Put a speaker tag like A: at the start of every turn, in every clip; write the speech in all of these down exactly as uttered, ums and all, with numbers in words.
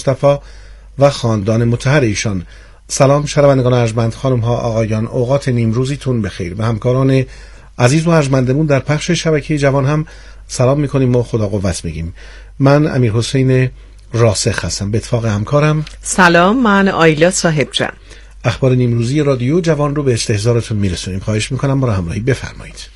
A: مصطفی و خاندان مطهر ایشان. سلام شنوندگان ارجمند، خانم ها آقایان، اوقات نیمروزیتون بخیر. و همکاران عزیز و ارجمندمون در پخش شبکه جوان هم سلام میکنیم و خدا قوت میگیم. من امیر حسین راسخ هستم به اتفاق همکارم.
B: سلام، من آیلا صاحب جان.
A: اخبار نیمروزی رادیو جوان رو به استحضارتون میرسونیم. خواهش میکنم ما را همراهی بفرمایید.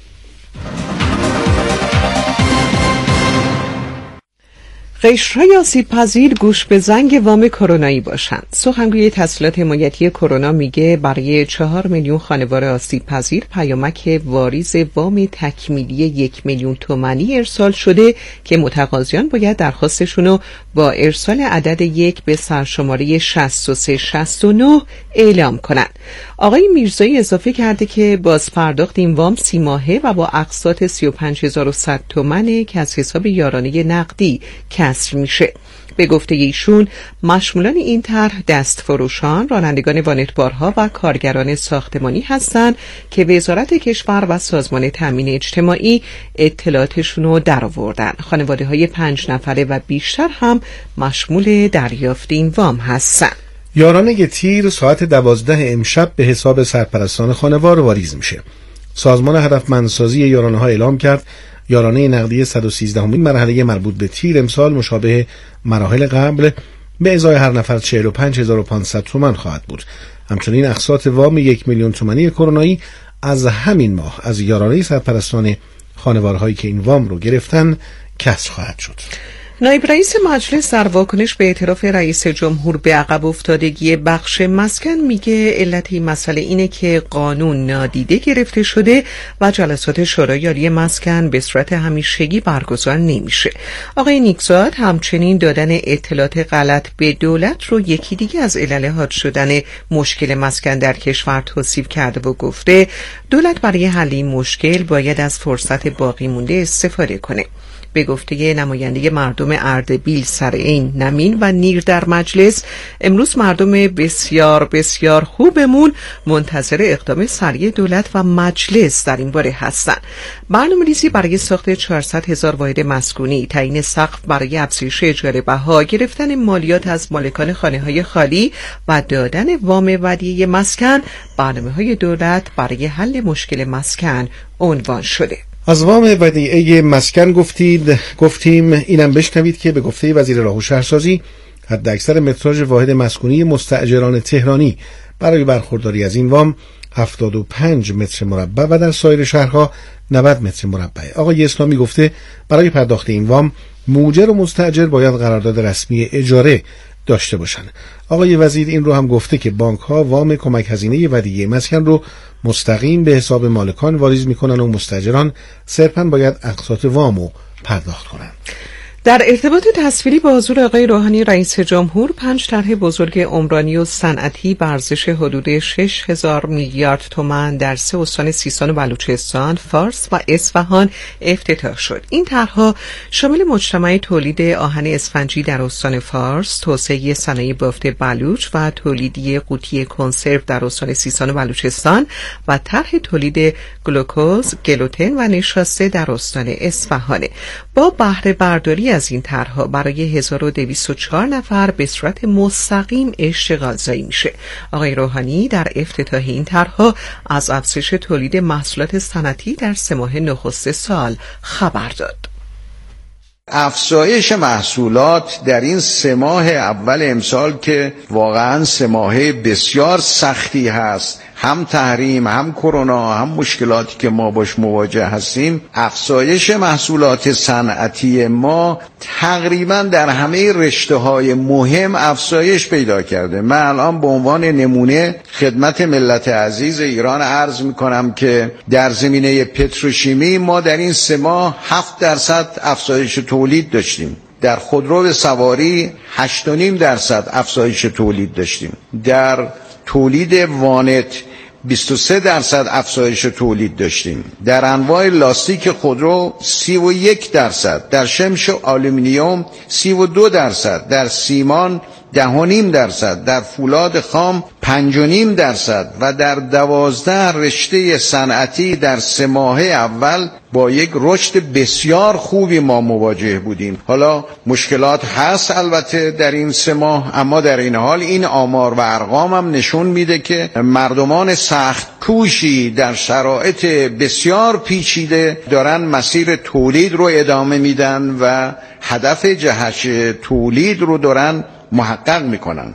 B: قشرهای آسیب پذیر گوش به زنگ وام کرونایی باشند. سخنگوی تسهیلات حمایتی کرونا میگه برای چهار میلیون خانوار آسیب پذیر پیامک واریز وام تکمیلی یک میلیون تومانی ارسال شده که متقاضیان باید درخواستشونو با ارسال عدد یک به سرشماره شصت و سه شصت و نه اعلام کنند. آقای میرزایی اضافه کرده که باز پرداخت این وام سی ماهه و با اقساط سی و پنج هزار و صد تومانه که از حساب یارانه نقدی کسر میشه. به گفته ایشون مشمولان این طرح دستفروشان، رانندگان وانتبارها و کارگران ساختمانی هستند که وزارت کشور و سازمان تامین اجتماعی اطلاعاتشون رو درآوردن. خانواده‌های پنج نفره و بیشتر هم مشمول دریافت این وام هستند.
A: یارانه تیر ساعت دوازده امشب به حساب سرپرستان خانوار واریز میشه. سازمان هدفمندسازی یارانه ها اعلام کرد یارانه نقدی صد و سیزده امین مرحله مربوط به تیر امسال مشابه مراحل قبل به ازای هر نفر چهل و پنج هزار و پانصد تومان خواهد بود. همچنین اقساط وام یک میلیون تومانی کرونایی از همین ماه از یارانه سرپرستان خانوارهایی که این وام رو گرفتن کسر خواهد شد.
B: نایب رئیس مجلس در واکنش به اعتراف رئیس جمهور به عقب افتادگی بخش مسکن میگه علت این مسئله اینه که قانون نادیده گرفته شده و جلسات شورای عالی مسکن به صورت همیشگی برگزار نمیشه. آقای نیکزاد همچنین دادن اطلاعات غلط به دولت رو یکی دیگه از علل حاد شدن مشکل مسکن در کشور توصیف کرده و گفته دولت برای حل این مشکل باید از فرصت باقی مونده استفاده کنه. به گفته نماینده مردم اردبیل سرعین نمین و نیر در مجلس، امروز مردم بسیار بسیار خوبمون منتظر اقدام سریع دولت و مجلس در این باره هستند. برنامه‌ریزی برای ساخت چهارصد هزار واحد مسکونی، تعیین سقف برای افزایش اجاره بها، گرفتن مالیات از مالکان خانه‌های خالی و دادن وام ودیعه مسکن برنامه‌های دولت برای حل مشکل مسکن عنوان شده.
A: از وام ودیعه مسکن گفتید گفتیم اینم بشنوید که به گفته وزیر راه و شهرسازی حد اکثر متراژ واحد مسکونی مستاجران تهرانی برای برخورداری از این وام هفتاد و پنج متر مربع و در سایر شهرها نود متر مربع. آقای اسلامی گفته برای پرداخت این وام موجر و مستاجر باید قرارداد رسمی اجاره داشته باشند. آقای وزیر این رو هم گفته که بانک ها وام کمک هزینه ودیعه مسکن رو مستقیم به حساب مالکان واریز میکنن و مستاجران صرفاً باید اقساط وامو پرداخت کنن.
B: در ارتباط تصویری با حضور آقای روحانی رئیس جمهور، پنج طرح بزرگ عمرانی و صنعتی به ارزش حدود شش هزار میلیارد تومان در سه استان سیستان و بلوچستان، فارس و اصفهان افتتاح شد. این طرح‌ها شامل مجتمع تولید آهن اسفنجی در استان فارس، توسعه صنایع بافت بلوچ و تولیدی قوطی کنسرو در استان سیستان و بلوچستان و طرح تولید گلوکوز، گلوتن و نشاسته در استان اصفهان. با بهره برداری از این طرح‌ها برای هزار و دویست و چهار نفر به صورت مستقیم اشتغال زایی میشه. آقای روحانی در افتتاح این طرح‌ها از افزایش تولید محصولات صنعتی در سه ماه نخست سال خبر داد.
C: افزایش محصولات در این سه ماه اول امسال که واقعاً سه ماهه بسیار سختی هست، هم تحریم، هم کرونا، هم مشکلاتی که ما باش مواجه هستیم، افزایش محصولات صنعتی ما تقریبا در همه رشته‌های مهم افزایش پیدا کرده. من الان به عنوان نمونه خدمت ملت عزیز ایران عرض می‌کنم که در زمینه پتروشیمی ما در این سه ماه هفت درصد افزایش تولید داشتیم. در خودرو سواری هشت و نیم درصد افزایش تولید داشتیم. در تولید وانت بیست و سه درصد افزایش تولید داشتیم. در انواع لاستیک خودرو سی و یک درصد، در شمش آلومینیوم سی و دو درصد، در سیمان ده و نیم درصد، در فولاد خام پنج و نیم درصد و در دوازده رشته صنعتی در سه ماهه اول با یک رشد بسیار خوبی ما مواجه بودیم. حالا مشکلات هست البته در این سه ماه، اما در این حال این آمار و ارقام هم نشون میده که مردمان سخت کوشی در شرایط بسیار پیچیده دارن مسیر تولید رو ادامه میدن و هدف جهش تولید رو دارن محقق میکنن.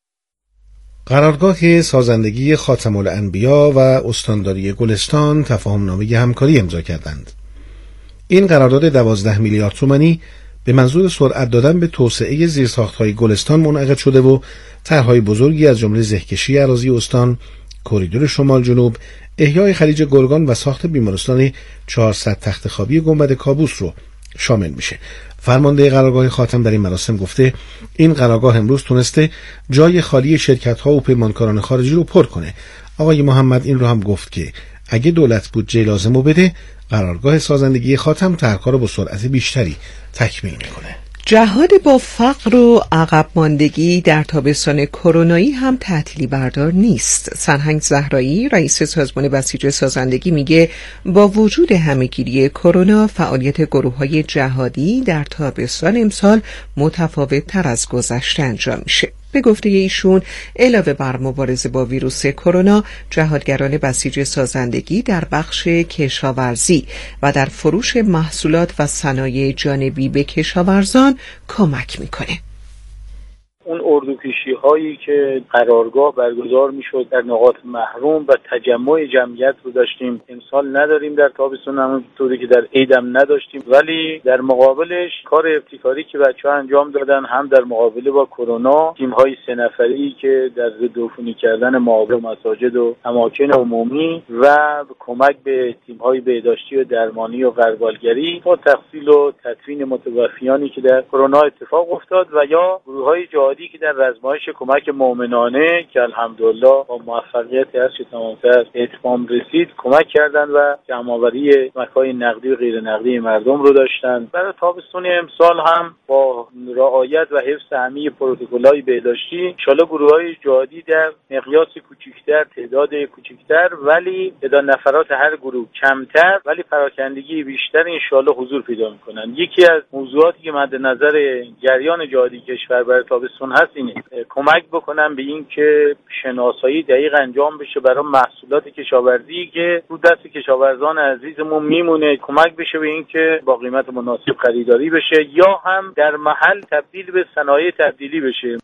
A: قرارگاه سازندگی خاتم الانبیا و استانداری گلستان تفاهمنامه همکاری امضا کردند. این قرارداد دوازده میلیارد تومانی به منظور سرعت دادن به توسعه زیرساخت‌های گلستان منعقد شده و طرح‌های بزرگی از جمله زهکشی اراضی استان، کریدور شمال جنوب، احیای خلیج گرگان و ساخت بیمارستان چهارصد تخت خوابی گنبد کابوس رو شامل میشه. فرمانده قرارگاه خاتم در این مراسم گفته این قرارگاه امروز تونسته جای خالی شرکت‌ها و پیمانکاران خارجی رو پر کنه. آقای محمد این رو هم گفت که اگه دولت بودجه لازمو بده، قرارگاه سازندگی خاتم طرح‌ها رو با سرعت بیشتری تکمیل میکنه.
B: جهاد با فقر و عقب ماندگی در تابستان کرونایی هم تعطیلی بردار نیست. سرهنگ زهرایی رئیس سازمان بسیج سازندگی میگه با وجود همهگیری کرونا فعالیت گروه‌های جهادی در تابستان امسال متفاوت تر از گذشته انجام میشه. به گفته ایشون علاوه بر مبارزه با ویروس کرونا، جهادگران بسیج سازندگی در بخش کشاورزی و در فروش محصولات و صنایع جانبی به کشاورزان کمک میکنه.
D: اون اردوکشی هایی که قرارگاه برگزار میشد در نقاط محروم و تجمع جمعیت رو داشتیم، امسال نداریم در تابستون، همونطوری که در عیدم نداشتیم، ولی در مقابلش کار ابتکاری که بچه‌ها انجام دادن هم در مقابله با کرونا، تیم های سه نفری که در ضد عفونی کردن معابر مساجد و اماکن عمومی و کمک به تیم های بهداشتی و درمانی و غربالگری با تحصیل و تدفین متوفیانی که در کرونا اتفاق افتاد و یا گروه های جهادی که در رزمایش کمک مؤمنانه که الحمدلله با موفقیت هرچه تمامتر اتمام رسید کمک کردند و جمع‌آوری کمک‌های نقدی و غیر نقدی مردم رو داشتند. برای تابستون امسال هم با رعایت و حفظ همه پروتکل‌های بهداشتی ان شاءالله گروه‌های جهادی در مقیاس کوچکتر، تعداد کوچکتر ولی تعداد نفرات هر گروه کمتر ولی پراکندگی بیشتر ان شاءالله حضور پیدا می‌کنند. یکی از موضوعاتی که مد نظر جریان جهادی کشور برای تابستون هست اینه کمک بکنم به این که شناسایی دقیق انجام بشه برای محصولات کشاورزی که رو دست کشاورزان عزیزمون میمونه، کمک بشه به این که با قیمت مناسب خریداری بشه یا هم در محل تبدیل به صنایع تبدیلی بشه.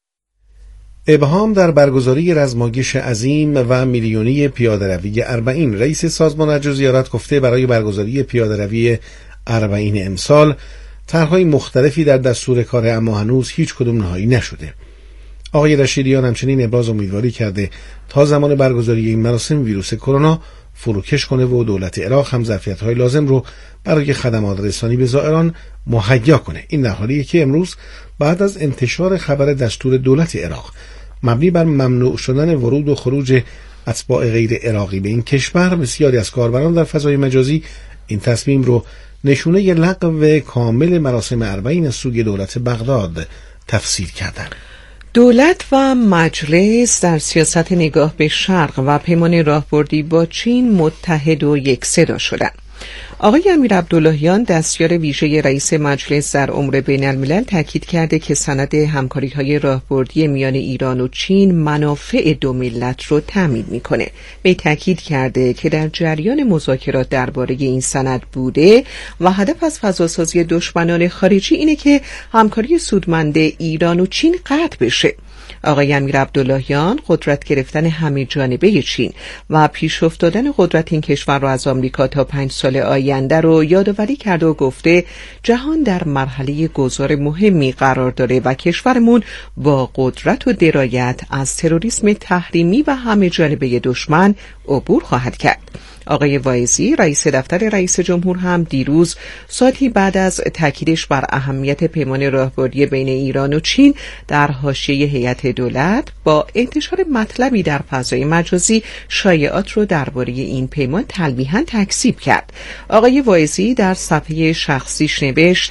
A: ابهام در برگزاری رزمایش عظیم و میلیونی پیاده‌روی اربعین. رئیس سازمان حج و زیارت گفته برای برگزاری پیاده‌روی اربعین امسال طرح‌های مختلفی در دستور کار اما هنوز هیچ کدوم نهایی نشده. آقای رشیدیان همچنین ابراز امیدواری کرده تا زمان برگزاری این مراسم ویروس کرونا فروکش کنه و دولت عراق هم ظرفیت‌های لازم رو برای خدمات رسانی به زائران مهیا کنه. این در حالیه که امروز بعد از انتشار خبر دستور دولت عراق مبنی بر ممنوع شدن ورود و خروج اتباع غیر عراقی به این کشور، بسیاری از کاربران در فضای مجازی این تصمیم رو نشونه لغو کامل مراسم اربعین از سوی دولت بغداد تفسیر کردند.
B: دولت و مجلس در سیاست نگاه به شرق و پیمان راهبردی با چین متحد و یکصدا شدند. آقای امیر عبداللهیان دستیار ویژه رئیس مجلس در امور بین الملل تاکید کرده که سند همکاری‌های راهبردی میان ایران و چین منافع دو ملت رو تامین میکنه. به تاکید کرده که در جریان مذاکرات درباره این سند بوده و هدف از فضاسازی دشمنان خارجی اینه که همکاری سودمند ایران و چین قطع بشه. آقای امیر عبداللهیان قدرت گرفتن همه جانبه چین و پیش افتادن قدرت این کشور را از آمریکا تا پنج سال آینده رو یادآوری کرده و گفته جهان در مرحله گذار مهمی قرار داره و کشورمون با قدرت و درایت از تروریسم تحریمی و همه جانبه دشمن عبور خواهد کرد. آقای واعظی رئیس دفتر رئیس جمهور هم دیروز ساعتی بعد از تاکیدش بر اهمیت پیمان راهبردی بین ایران و چین در حاشیه هیئت دولت با انتشار مطلبی در فضای مجازی شایعات رو درباره این پیمان تلویحاً تکذیب کرد. آقای واعظی در صفحه شخصیش نوشت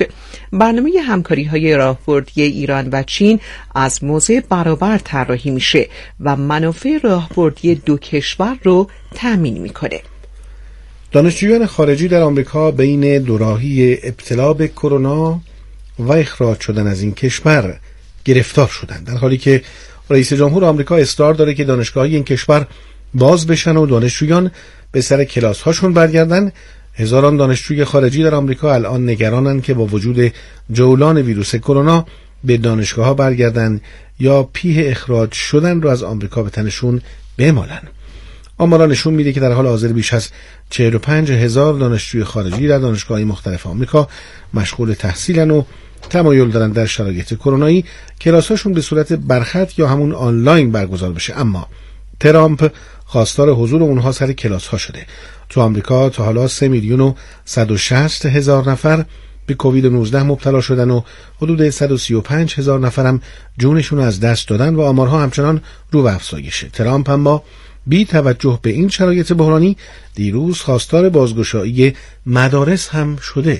B: برنامه همکاری‌های راهبردی ایران و چین از موضع برابر طراحی میشه و منافع راهبردی دو کشور رو تامین میکنه.
A: دانشجویان خارجی در آمریکا بین دوراهی ابتلا به کرونا و اخراج شدن از این کشور گرفتار شدند، در حالی که رئیس جمهور آمریکا اصرار داره که دانشگاه‌های این کشور باز بشن و دانشجویان به سر کلاس هاشون برگردن. هزاران دانشجوی خارجی در آمریکا الان نگرانند که با وجود جولان ویروس کرونا به دانشگاه‌ها برگردن یا پیه اخراج شدن رو از آمریکا به تنشون بمالن. آمارا نشون میده که در حال حاضر بیش از چهل و پنج هزار دانشجوی خارجی در دانشگاه‌های مختلف آمریکا مشغول تحصیلن و تمایل دارن در شرایط کرونایی کلاساشون به صورت برخط یا همون آنلاین برگزار بشه. اما ترامپ خواستار حضور اونها سر کلاس ها شده. تو آمریکا تا حالا سه میلیون و صد و شصت هزار نفر به کووید نوزده مبتلا شدن و حدود صد و سی و پنج هزار نفرم جونشون از دست دادن و آمارها همچنان رو به افزایشه. ترامپ اما بی توجه به این شرایط بحرانی دیروز خواستار بازگشایی مدارس هم شده.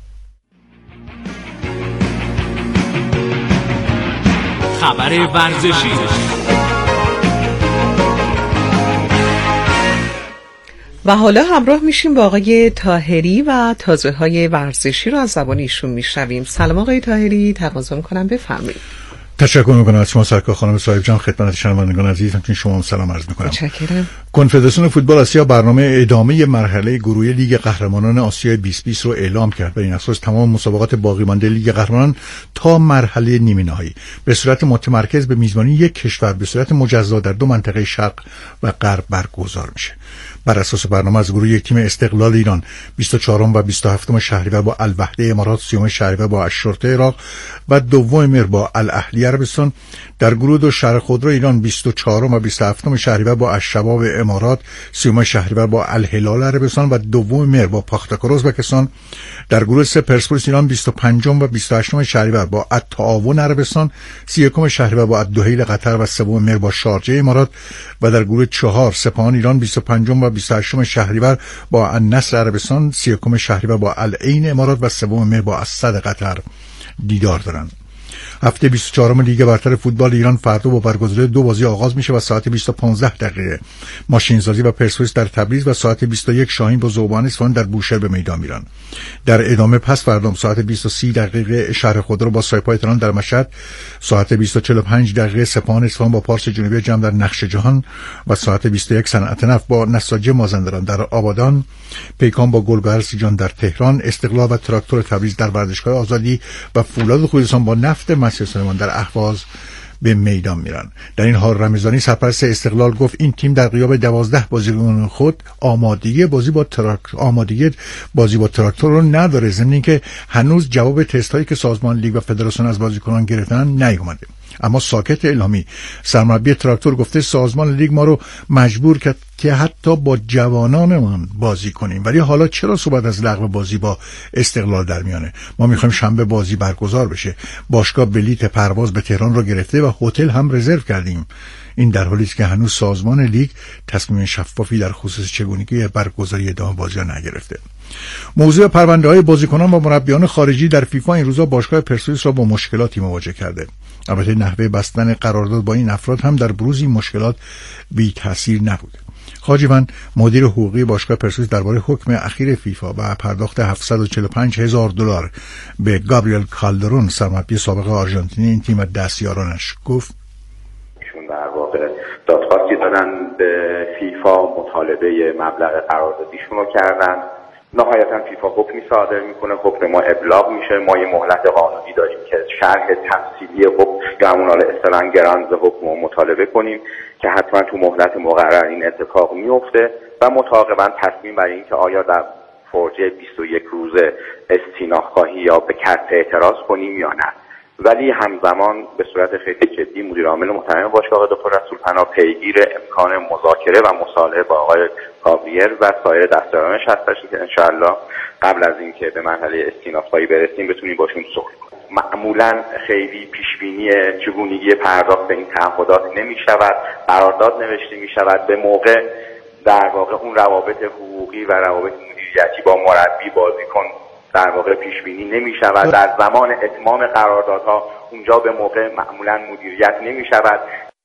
E: خبر ورزشی.
B: و حالا همراه میشیم با آقای طاهری و تازه های ورزشی رو از زبان ایشون میشنویم. سلام آقای طاهری، تقاضا میکنم بفرمایید.
F: تشکر میکنم از شما سرکار خانم صاحب جان. خدمت شنوندگان عزیز همچنین شما هم سلام عرض میکنم.
B: متشکرم.
F: کنفدراسیون فوتبال آسیا برنامه ادامه مرحله گروهی لیگ قهرمانان آسیا بیست بیست رو اعلام کرد. بر این اساس تمام مسابقات باقی مانده لیگ قهرمانان تا مرحله نیمه نهایی به صورت متمرکز به میزبانی یک کشور به صورت مجزا در دو منطقه شرق و غرب برگزار میشه. بر اساس برنامه از گروه یک تیم استقلال ایران بیست و چهارم و بیست و هفتم شهریور با الوحده امارات، سیوم شهریور با الشرطه عراق و دوم مهر با الاهلی عربستان. در گروه دو شهر خودرو ایران بیست و چهارم و بیست و هفتم شهریور با الشباب امارات، سیوم شهریور با الهلال عربستان و دوم مهر با پاختاکور ازبکستان. در گروه سه پرسپولیس ایران بیست و پنجم و بیست و هشتم شهریور با التعاون عربستان، سی و یکم شهریور با الدحیل قطر و سوم مهر با شارجه امارات. و در گروه چهار سپاهان ایران بیست و پنجم و بیست و هشتم شهریور با النصر عربستان، سی و یکم شهریور با العین امارات و سوم مهر با الصد قطر دیدار دارند. هفته بیست و چهارم لیگ برتر فوتبال ایران فردا با برگزاری دو بازی آغاز میشه و ساعت بیست و پانزده دقیقه ماشینسازی و پرسپولیس در تبریز و ساعت بیست و یک شاهین با ذوبان اصفهان در بوشهر به میدان میرن. در ادامه پس فردا ساعت بیست و سه دقیقه شهر خودرو با سایپا تهران در مشهد، ساعت بیست و چهل و پنج دقیقه سپاهان اصفهان با پارس جنوبی جمع در نقش جهان و ساعت بیست و یک صنعت نفت با نساجی مازندران در آبادان، پیکان با گلگهر سیجان در تهران، استقلال و تراکتور تبریز در ورزشگاه آزادی و فولاد خوزستان با نفت مسجد سلیمان در اهواز به میدان میرن. در این حال رمضانی سرپرست استقلال گفت این تیم در غیاب دوازده بازیکن خود آمادگی بازی با تراکتور آمادگی بازی با تراکتور رو نداره، ضمن اینکه هنوز جواب تست هایی که سازمان لیگ و فدراسیون از بازیکنان گرفتن نیومده. اما ساکت الهامی سرمربی تراکتور گفته سازمان لیگ ما رو مجبور کرد که حتی با جوانانمان بازی کنیم، ولی حالا چرا صحبت از لغو بازی با استقلال در میانه؟ ما میخوایم شنبه بازی برگزار بشه. باشگاه بلیت پرواز به تهران رو گرفته و هتل هم رزرو کردیم. این در حالی است که هنوز سازمان لیگ تصمیم شفافی در خصوص چگونگی برگزاری ادامه بازی نگرفته. موضوع پرونده‌های بازیکنان و مربیان خارجی در فیفا این روزا باشگاه پرسپولیس را با مشکلاتی مواجه کرده. البته نحوه بستن قرارداد با این افراد هم در بروز این مشکلات بی تاثیر نبود. خاجیوان مدیر حقوقی باشگاه پرسپولیس درباره حکم اخیر فیفا و پرداخت هفتصد و چهل و پنج هزار دلار به گابریل کالدرون سرمربی سابق آرژانتینی این تیم و دستیارانش گفت
G: ایشون در واقع دادخواستی دادن به فیفا، مطالبه مبلغ قراردادیشون رو کردن. نهایتا فیفا حکمی صادر میکنه، حکم ما ابلاغ میشه. ما یه مهلت قانونی داریم که شرح تفصیلی حکم یا همون حالا اصطلاحاً گرانز حکم رو مطالبه کنیم که حتما تو مهلت مقرر این اتفاق میفته و متعاقباً تصمیم بر این که آیا در فرجه بیست و یک روزه استیناف خواهی یا به کسب اعتراض کنیم یا نه. ولی همزمان به صورت خیلی جدی مدیر عامل محترم باشگاه دکتر رسولپناه پیگیر امکان مذاکره و مصالحه با آقای گابریل و سایر دستیارانش هستش که انشاءالله قبل از اینکه به مرحله استیناف‌خواهی برسیم بتونیم باشون صلح کنیم. معمولا خیلی پیشبینی چگونگی پرداخت این تعهدات نمی‌شود، قرارداد نوشته می‌شود به موقع. در واقع اون روابط حقوقی و روابط مدیریتی با مربی، بازیکن در واقع پیش بینی نمی شود. در زمان اتمام قراردادها اونجا به موقع معمولا مدیریت نمی شود.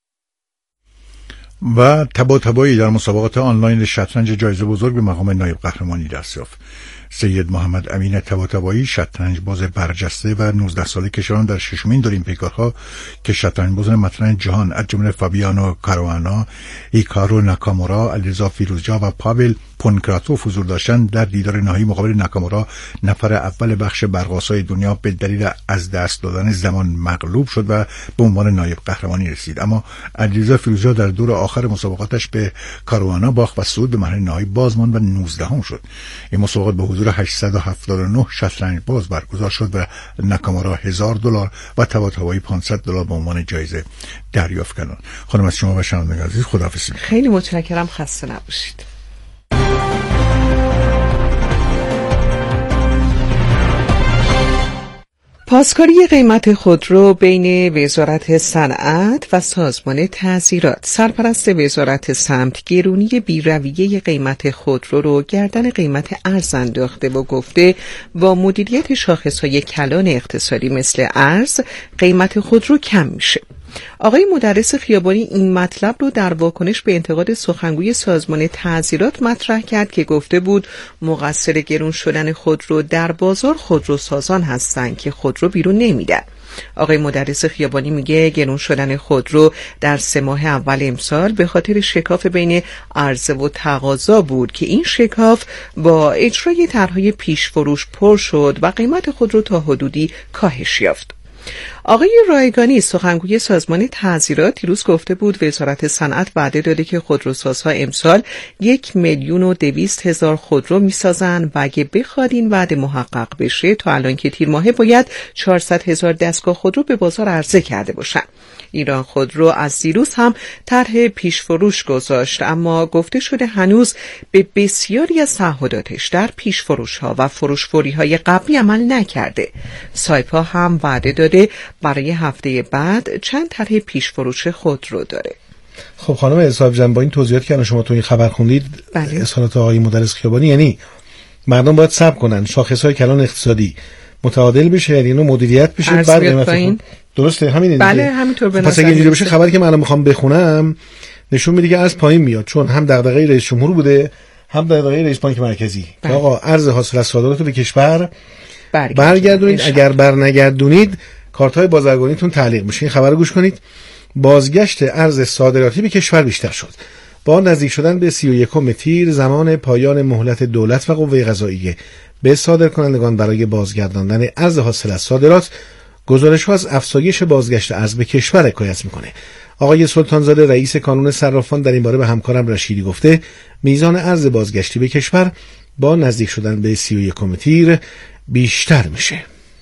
F: و تبا تبایی در مسابقات آنلاین شطرنج جایزه بزرگ به مقام نایب قهرمانی دست یافت. سید محمد امین طباطبایی شطرنج باز برجسته و نوزده ساله کشوران در ششمین دور المپیک‌ها که شطرنج بازان مطرح جهان از جمله فابیانو کاروانا، هیکارو ناکامورا، علیرضا فیروزجا و پاول پونکراتوف حضور داشتند، در دیدار نهایی مقابل ناکامورا نفر اول بخش برق‌آسای دنیا به دلیل از دست دادن زمان مغلوب شد و به عنوان نایب قهرمانی رسید. اما علیرضا فیروزجا در دور آخر مسابقاتش به کاروانا باخت و صعود به مرحله نهایی بازماند و نوزدهم شد. این مسابقات به حضور هشتصد و هفتاد و نه شطرنج باز برگزار شد و ناکامورا هزار دلار و طباطبایی پانصد دلار به عنوان جایزه دریافت کردند. خانم از شما و شنوندگان عزیز خداحافظی.
B: خیلی متشکرم، خسته نباشید. پاسکاری قیمت خودرو بین وزارت صنعت و سازمان تعزیرات. سرپرست وزارت سمت گرونی بی‌رویه قیمت خودرو رو گردن قیمت ارز انداخته و گفته با مدیریت شاخص‌های کلان اقتصادی مثل ارز قیمت خودرو کم میشه. آقای مدرس خیابانی این مطلب رو در واکنش به انتقاد سخنگوی سازمان تعزیرات مطرح کرد که گفته بود مقصر گرون شدن خودرو در بازار خودروسازان هستند که خودرو بیرون نمیدن. آقای مدرس خیابانی میگه گرون شدن خودرو در سه ماه اول امسال به خاطر شکاف بین عرضه و تقاضا بود که این شکاف با اجرای طرحهای پیش فروش پر شد و قیمت خودرو تا حدودی کاهش یافت. آقای رایگانی سخنگوی سازمان تعزیرات دیروز گفته بود وزارت صنعت وعده داده که خودروسازها امسال یک میلیون و دویست هزار خودرو میسازن و اگه بخواد این وعده محقق بشه تا الان که تیر ماهه باید چهارصد هزار دستگاه خودرو به بازار عرضه کرده باشن. ایران خودرو از دیروز هم طرح پیش فروش گذاشت، اما گفته شده هنوز به بسیاری از تعهداتش در پیش فروش ها و فروش فوری های قبلی عمل نکرده. سایپا هم وعده داده برای هفته بعد چند طرح پیش فروش خودرو داره.
A: خب خانم اصحاب جان، با این توضیحاتی که شما تو این خبر خوندید،
B: بله.
A: اظهارات آقای مدرس خیابانی یعنی مردم باید صبر کنن شاخص‌های کلان اقتصادی متعادل بشه، یعنی اینو مدیریت بشه، بعد قیمت درسته همین دیگه.
B: بله همینطور به نظر.
A: پس اگه اینجوری بشه خبری که من میخوام بخونم نشون میده که ارز پایین میاد، چون هم دغدغه رئیس جمهور بوده هم دغدغه رئیس بانک مرکزی. بله. آقا ارز حاصل از صادرات رو به کشور برگردونید، اگر برنگردونید کارت‌های بازرگانیتون تعلیق میشه. این خبر رو گوش کنید. بازگشت ارز صادراتی به کشور بیشتر شد. با نزدیک شدن به سی و یکم تیر زمان پایان مهلت دولت و قوه قضاییه به صادرکنندگان برای بازگرداندن ارز حاصل از صادرات، گزارش‌ها از افزایش بازگشت ارز به کشور حکایت میکنه. آقای سلطانزاده رئیس کانون صرافان در این باره به همکارم رشیدی گفته میزان ارز بازگشتی به کشور با نزدیک شدن به سی و یکم تیر بیشتر میشه.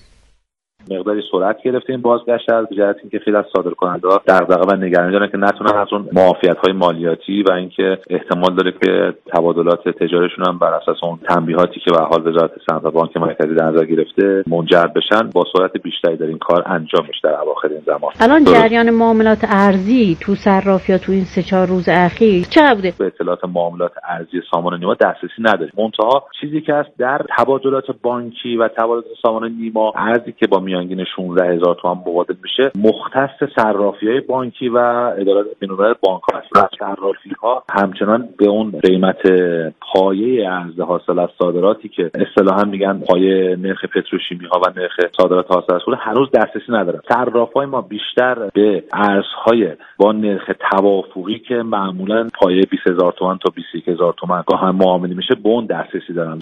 H: مقداری سرعت گرفته این بازگشت از جهت اینکه خیلی از صادرکننده‌ها دغدغه و نگرانی دارن که نتونن از اون معافیت‌های مالیاتی و اینکه احتمال داره که تبادلات تجاریشون هم بر اساس اون تنبیهاتی که به حال وزارت صنعت و بانک مرکزی در نظر گرفته منجر بشن، با سرعت بیشتری در این کار انجام میشه در اواخر این زمان.
I: الان جریان معاملات ارزی تو صرافی‌ها تو این سه چهار روز اخیر چقدر بوده؟
H: به اطلاعات معاملات ارزی سامان نیما دسترسی نداریم. منتها چیزی که هست در تبادلات بانکی و تبادلات سامان نیما ارزی که با میانگین شانزده هزار تومان مبادل میشه مختص صرافی‌های بانکی و ادارات بین‌الملل بانک‌ها هست. صرافی‌ها همچنان به اون قیمت پایه ارز حاصل از صادراتی که اصطلاحاً میگن پایه نرخ پتروشیمی‌ها و نرخ صادرات حاصل از خود هنوز دسترسی ندارن. صراف‌های ما بیشتر به ارزهای با نرخ توافقی که معمولاً پایه بیست هزار تومان تا بیست و یک هزار تومان گاهن معامله میشه به اون دسترسی دارن.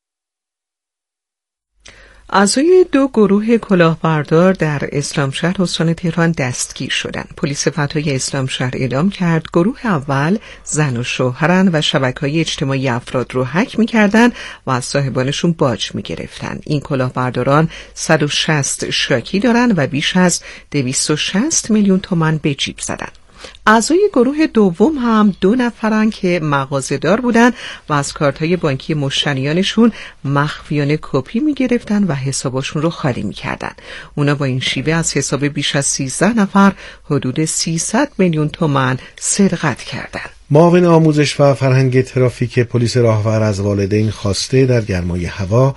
B: اعضای دو گروه کلاهبردار در اسلامشهر استان تهران دستگیر شدند. پلیس فتای اسلامشهر اعلام کرد گروه اول زن و شوهرن و شبکه‌های اجتماعی افراد رو هک می‌کردند و از صاحبانشون باج می‌گرفتند. این کلاهبرداران صد و شصت شاکی دارند و بیش از دویست و شصت میلیون تومان به جیب زدند. اعضای گروه دوم هم دو نفرن که مغازه‌دار بودن و از کارت‌های بانکی مشتریانشون مخفیانه کپی می‌گرفتن و حسابشون رو خالی می‌کردن. اونا با این شیوه از حساب بیش از سیزده نفر حدود سیصد میلیون تومان سرقت کردند.
A: معاون آموزش و فرهنگ ترافیک پلیس راهور از والدین خواسته در گرمای هوا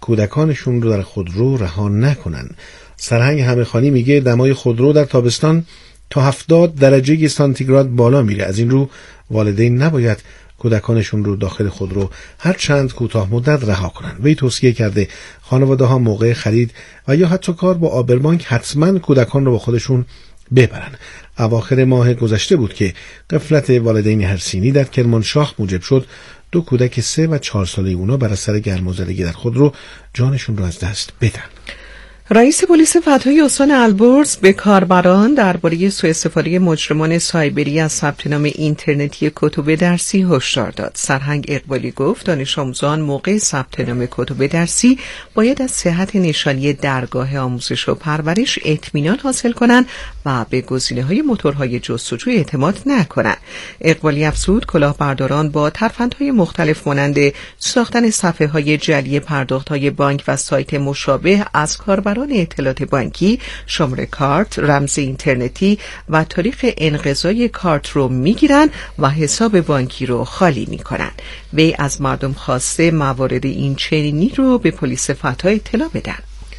A: کودکانشون رو در خودرو رها نکنن. سرهنگ همه‌خانی میگه دمای خودرو در تابستان تا هفتاد درجه سانتیگراد بالا میره. از این رو والدین نباید کودکانشون رو داخل خودرو هر چند کوتاه مدت رها کنن. وی توصیه کرده خانواده ها موقع خرید و یا حتی کار با آبربانک حتما کودکان رو با خودشون ببرن. اواخر ماه گذشته بود که غفلت والدین هرسینی در کرمانشاه موجب شد دو کودک سه و چهار ساله اونا بر اثر گرمازدگی در خودرو جانشون رو از دست بدن.
B: رئیس پلیس فتای استان البرز به کاربران درباره سوء استفاده مجرمان سایبری از ثبت نام اینترنتی کتب درسی هشدار داد. سرهنگ اقبالی گفت دانش آموزان موقع ثبت نام کتب درسی باید از صحت نشانی درگاه آموزش و پرورش اطمینان حاصل کنند و به گزینه‌های موتورهای جستجو اعتماد نکنند. اقبالی افزود کلاهبرداران با ترفندهای مختلف مانند ساختن صفحه‌های جعلی پرداخت‌های بانک و سایت مشابه از کاربران اطلاعات بانکی، شماره کارت، رمز اینترنتی و تاریخ انقضای کارت رو میگیرن و حساب بانکی رو خالی میکنن. وی از مردم خواسته موارد این چنینی رو به پلیس فتا اطلاع بدن.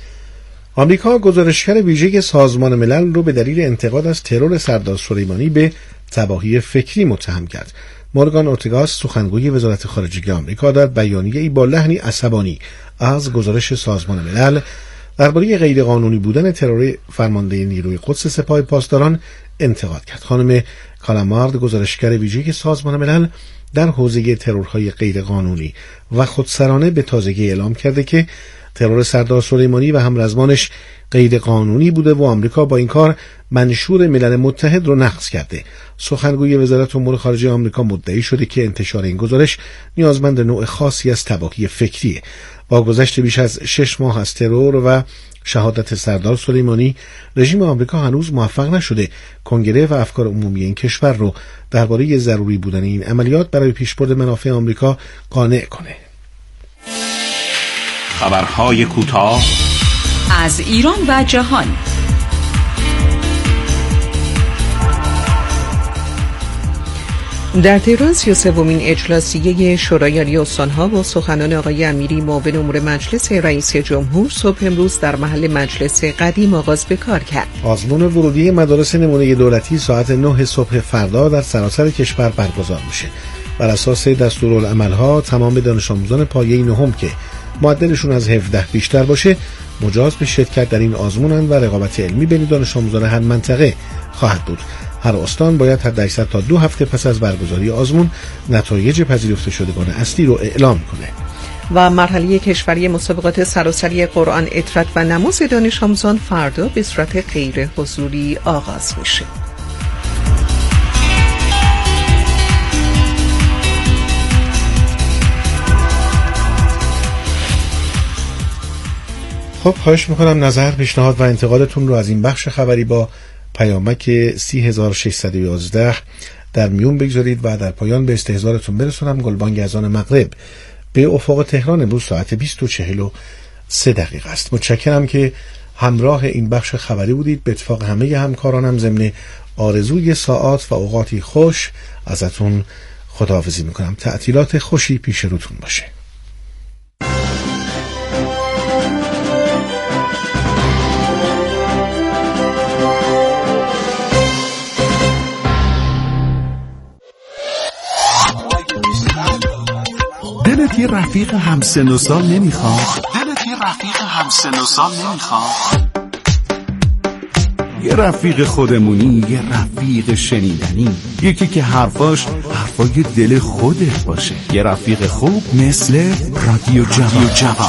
A: آمریکا گزارشگر ویژه سازمان ملل رو به دلیل انتقاد از ترور سردار سلیمانی به تباهی فکری متهم کرد. مورگان اورتگاس سخنگوی وزارت خارجه آمریکا در بیانیه‌ای با لحنی عصبانی از گزارش سازمان ملل درباره غیرقانونی بودن ترور فرمانده نیروی قدس سپاه پاسداران انتقاد کرد. خانم کالامارد گزارشگر ویژه سازمان ملل در حوزه ترورهای غیرقانونی و خودسرانه به تازگی اعلام کرده که ترور سردار سلیمانی و همرزمانش غیرقانونی بوده و آمریکا با این کار منشور ملل متحد رو نقض کرده. سخنگوی وزارت امور خارجه آمریکا مدعی شده که انتشار این گزارش نیازمند نوع خاصی از تباهی فکریه. با گذشت بیش از شش ماه از ترور و شهادت سردار سلیمانی، رژیم آمریکا هنوز موفق نشده کنگره و افکار عمومی این کشور رو درباره ضروری بودن این عملیات برای پیشبرد منافع آمریکا قانع کنه.
E: خبرهای کوتاه
J: از ایران و جهان.
B: در تهران سی و سومین اجلاسیه شورای عالی استانها با سخنان آقای امیری معاون امور مجلس رئیس جمهور صبح امروز در محل مجلس قدیم آغاز به کار کرد.
A: آزمون ورودی مدارس نمونه دولتی ساعت نه صبح فردا در سراسر کشور برگزار میشه. بر اساس دستورالعملها تمام دانش آموزان پایه نهم که معدلشون از هفده بیشتر باشه مجاز به شرکت در این آزمونن و رقابت علمی بین دانش آموزان هر منطقه خواهد بود. هر استان باید حداکثر تا دو هفته پس از برگزاری آزمون نتایج پذیرفته شدگان اصلی رو اعلام کنه.
B: و مرحله کشوری مسابقات سراسری قرآن، اطرت و نماز دانش آموزان فردا به صورت غیر حضوری آغاز میشه.
A: خب خواهش میکنم نظر، پیشنهاد و انتقادتون رو از این بخش خبری با پیامک سی هزار و ششصد و یازده در میون بگذارید و در پایان به استحضارتون برسونم. گلبانگ اذان مغرب به افق تهران امروز ساعت بیست و چهل و سه دقیقه است. متشکرم که همراه این بخش خبری بودید. به اتفاق همه همکارانم ضمن آرزوی ساعات و اوقاتی خوش ازتون خداحافظی میکنم. تعطیلات خوشی پیش روتون باشه.
K: دلت یه رفیق همسن و سال نمیخواد؟ دلت یه رفیق همسن و سال نمیخواد؟ یه رفیق خودمونی، یه رفیق شنیدنی، یکی که حرفاش حرفای دل خودت باشه. یه رفیق خوب مثل رادیو جوان.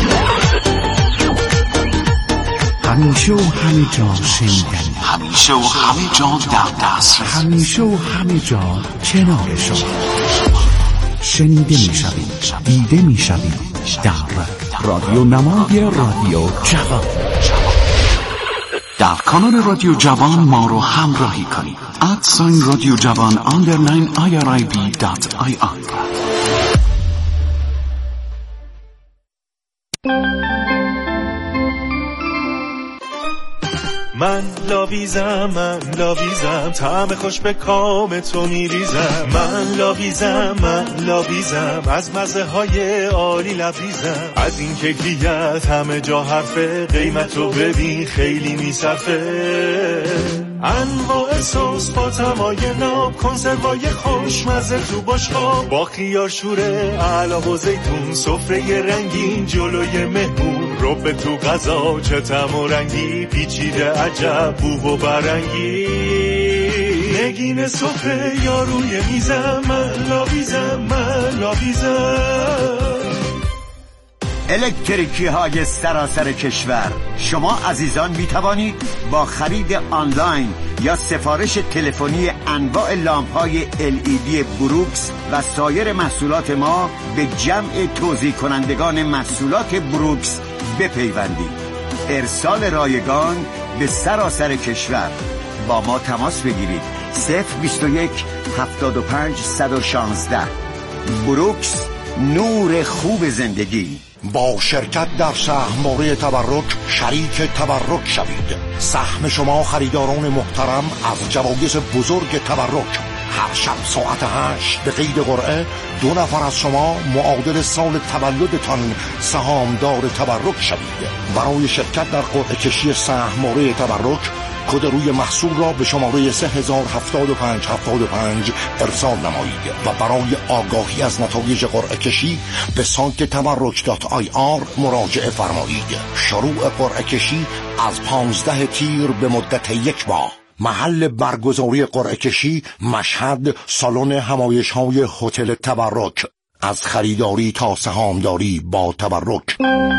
K: همیشه و همه جا شنیدنی، همیشه و همه جا در دست، همیشه و همه جا کنار شما. شنیده میشویم، دیده میشویم در رادیو نمای رادیو جوان. در کانال رادیو جوان ما رو همراهی کنید. ادساین رادیو جوان آندرلاین آی آر آی بی دات آی آر.
L: من لاویزم، من لاویزم، طعم خوش به کام تو میریزم. من لاویزم، من لاویزم، از مزه های عالی لبریزم. از این کیفیت همه جا حرفه، قیمتو ببین خیلی میصرفه. انواع سس با تماینا، کنسروای خوشمزه تو بشقاب، با خیار شوره علاوه زیتون، سفره رنگین جلوی مهمون، رب تو غذا چه طعم و رنگی، پیچیده عجب بو و برنگی. نگین سفره یا روی میزم، من لاویزم، من لاویزم.
M: الکتریکی های سراسر کشور، شما عزیزان می توانید با خرید آنلاین یا سفارش تلفنی انواع لامپ های ال ای دی بروکس و سایر محصولات ما به جمع توزیع کنندگان محصولات بروکس بپیوندید. ارسال رایگان به سراسر کشور. با ما تماس بگیرید. صفر بیست و یک هفتاد و پنج صد و شانزده. بروکس، نور خوب زندگی.
N: با شرکت در سهم‌بازی تبرک شریک تبرک شوید. سهم شما خریداران محترم از جوایز بزرگ تبرک. هر شب ساعت هشت به قید قرعه دو نفر از شما معادل سال تولدتان سهامدار تبرک شوید. برای شرکت در قرعه کشی سهم‌بازی تبرک کد روی محصول را به شماره سه هزار هفتاد و پنج هفتاد و پنج ارسال نمایید و برای آگاهی از نتایج قرعه کشی به سایت تبرک دات آی آر مراجعه فرمایید. شروع قرعه کشی از پانزده تیر به مدت یک ماه. محل برگزاری قرعه کشی مشهد، سالن همایش‌های هتل تبرک. از خریداری تا سهامداری با تبرک.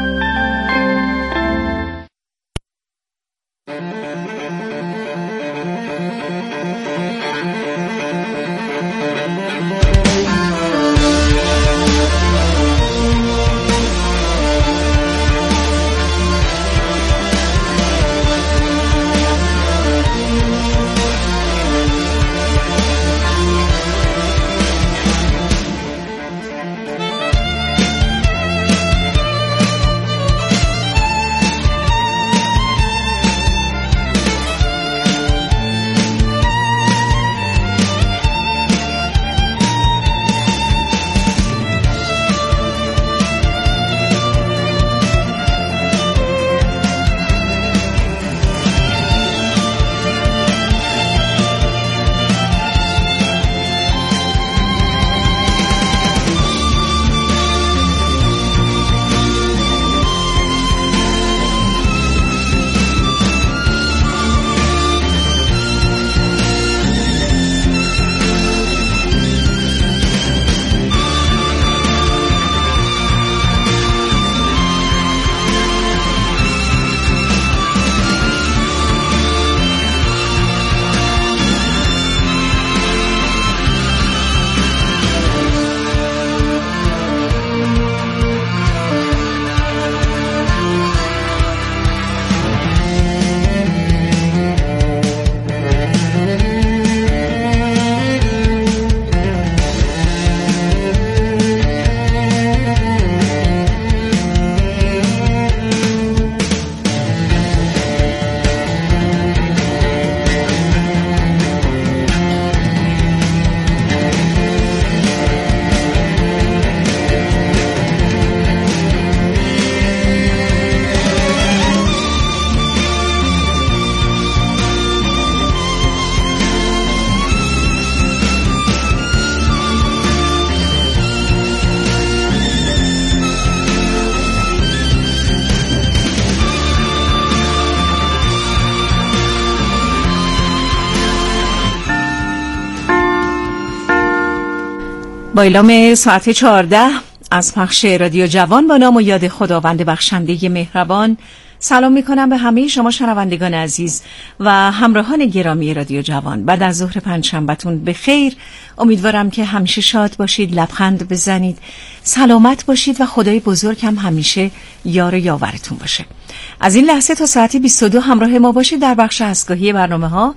O: با اعلام ساعت چهارده از پخش رادیو جوان با نام و یاد خداوند بخشنده مهربان سلام میکنم به همه شما شنوندگان عزیز و همراهان گرامی رادیو جوان. بعد از ظهر پنجشنبه‌تون به خیر. امیدوارم که همیشه شاد باشید، لبخند بزنید، سلامت باشید و خدای بزرگ هم همیشه یار یاورتون باشه. از این لحظه تا ساعت بیست و دو همراه ما باشید در بخش هستگاهی برنامه‌ها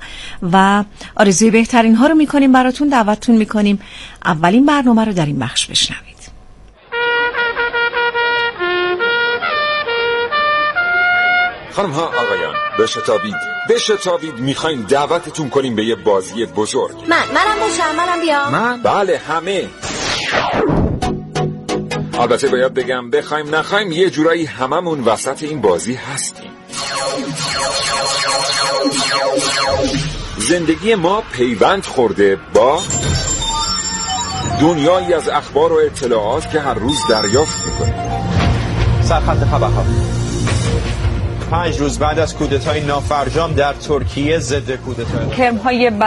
O: و آرزوی بهترین ها رو میکنیم براتون. دعوتتون میکنیم اولین برنامه رو در این بخش بشنوید.
P: خانم ها آقایان، بشتابید بشتابید، میخوایم دعوتتون کنیم به یه بازی بزرگ.
Q: من منم بشم منم بیام.
P: من؟ بله همه. البته باید بگم بخوایم نخوایم یه جورایی هممون وسط این بازی هستیم. زندگی ما پیوند خورده با دنیایی از اخبار و اطلاعات که هر روز دریافت میکنیم.
R: سرخط خبرها. پنج روز بعد از کودتای نافرجام در ترکیه ضد کودتا،
S: کرم‌های